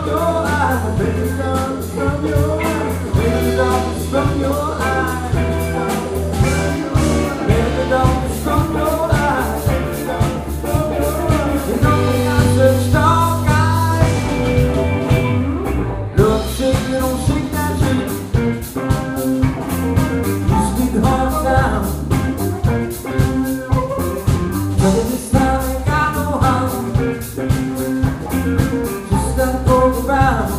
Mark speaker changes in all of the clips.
Speaker 1: from your eyes, baby, down from your eyes, baby, down from your eyes, baby, down from your eyes, baby, down from your eyes. You know we got such dark eyes. Look, shake, you don't shake that shit. You speak hard now. But this time ain't got no harm. Just that poke around.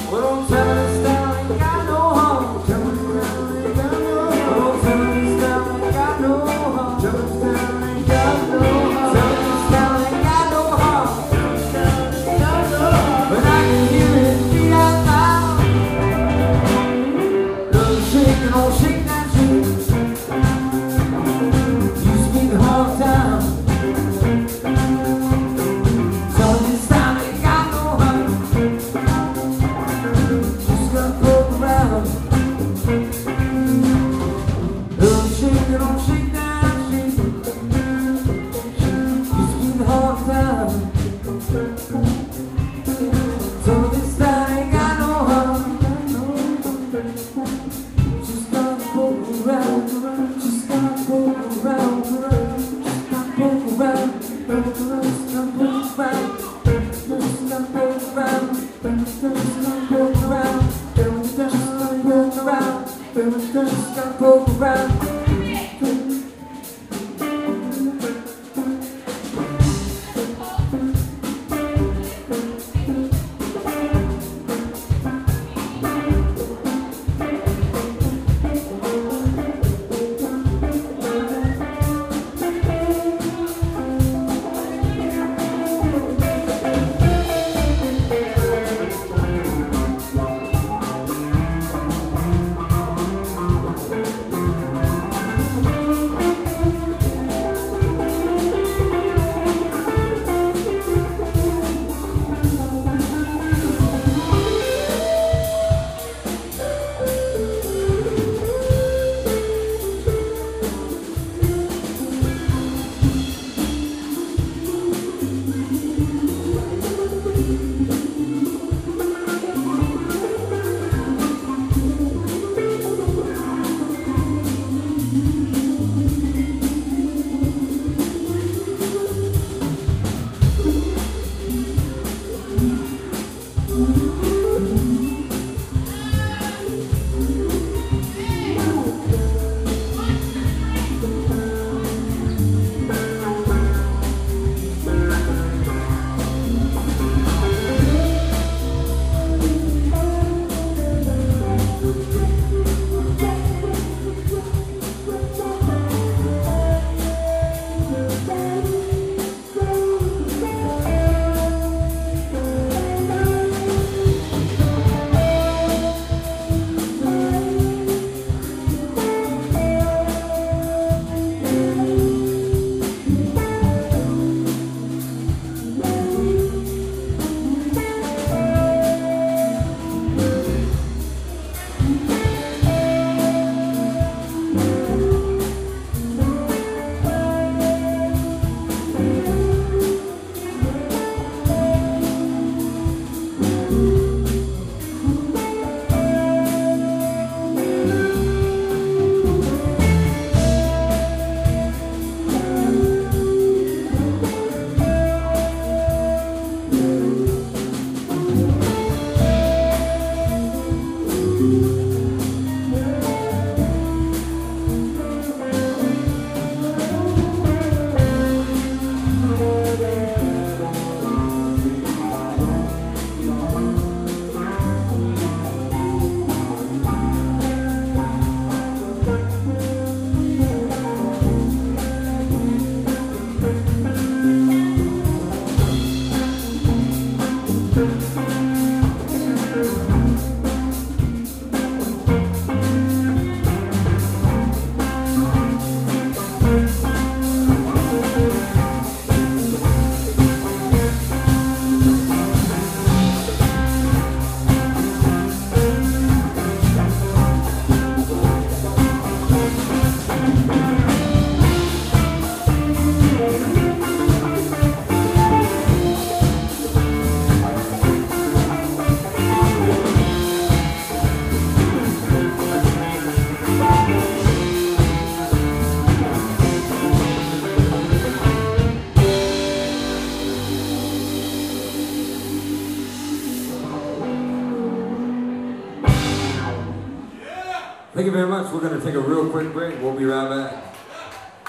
Speaker 1: Well, don't tell me this town ain't got no home. Tell me this town ain't got no home. Well, don't tell me this town ain't got no home. Tell me this town ain't got no home. Tell me this town ain't got no home. But I can hear it beat out loud. Little shaking on shake that shit. Used to be the whole town. Tell me this town ain't got no home. Just gotta poke around. Little shaking on shake that shit. Used to be the whole town. Tell me this town ain't got no home. Just gotta poke around. Just gotta poke around. Just gotta poke around. Just gotta poke around. Just gotta poke around. Just gotta poke around. Just gotta poke around. Just gotta poke around. Thank you very much. We're going to take a real quick break. We'll be right back.